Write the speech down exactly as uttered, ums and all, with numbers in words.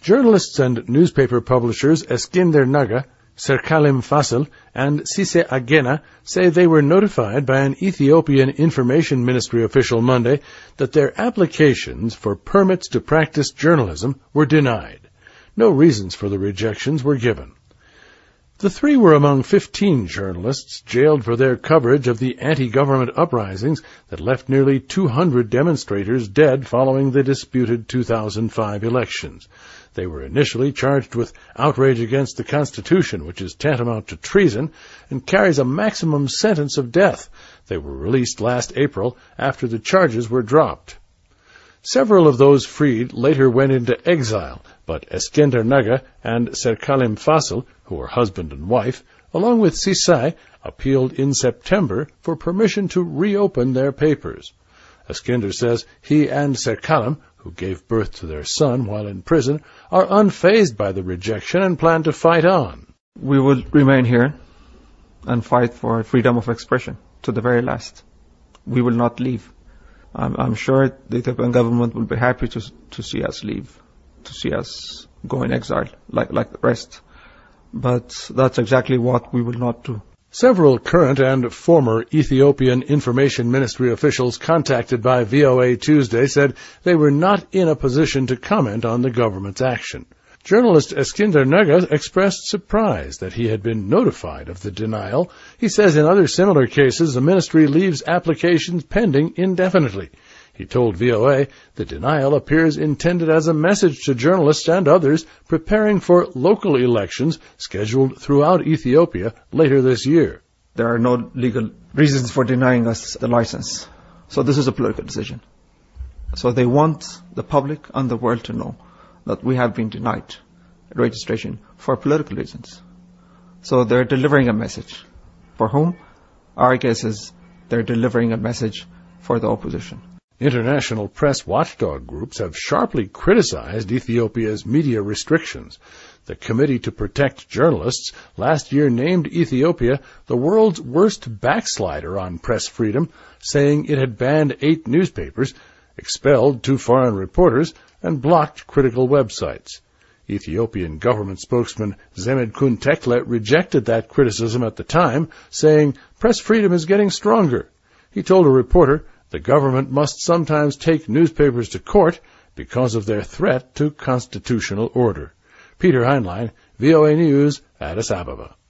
Journalists and newspaper publishers Eskinder Naga, Serkalim Fasil, and Sise Agena say they were notified by an Ethiopian Information Ministry official Monday that their applications for permits to practice journalism were denied. No reasons for the rejections were given. The three were among fifteen journalists jailed for their coverage of the anti-government uprisings that left nearly two hundred demonstrators dead following the disputed two thousand five elections. They were initially charged with outrage against the Constitution, which is tantamount to treason, and carries a maximum sentence of death. They were released last April after the charges were dropped. Several of those freed later went into exile, but Eskinder Naga and Serkalim Fasil, who were husband and wife, along with Sisai, appealed in September for permission to reopen their papers. Eskinder says he and Serkalim, who gave birth to their son while in prison, are unfazed by the rejection and plan to fight on. We will remain here and fight for freedom of expression to the very last. We will not leave. I'm, I'm sure the Ethiopian government will be happy to to see us leave, to see us go in exile like, like the rest. But that's exactly what we will not do. Several current and former Ethiopian Information Ministry officials contacted by V O A Tuesday said they were not in a position to comment on the government's action. Journalist Eskinder Naga expressed surprise that he had been notified of the denial. He says in other similar cases, the ministry leaves applications pending indefinitely. He told V O A the denial appears intended as a message to journalists and others preparing for local elections scheduled throughout Ethiopia later this year. There are no legal reasons for denying us the license. So this is a political decision. So they want the public and the world to know that we have been denied registration for political reasons. So they're delivering a message. For whom? Our guess is they're delivering a message for the opposition. International press watchdog groups have sharply criticized Ethiopia's media restrictions. The Committee to Protect Journalists last year named Ethiopia the world's worst backslider on press freedom, saying it had banned eight newspapers, expelled two foreign reporters, and blocked critical websites. Ethiopian government spokesman Zemedkun Tekle rejected that criticism at the time, saying press freedom is getting stronger. He told a reporter the government must sometimes take newspapers to court because of their threat to constitutional order. Peter Heinlein, V O A News, Addis Ababa.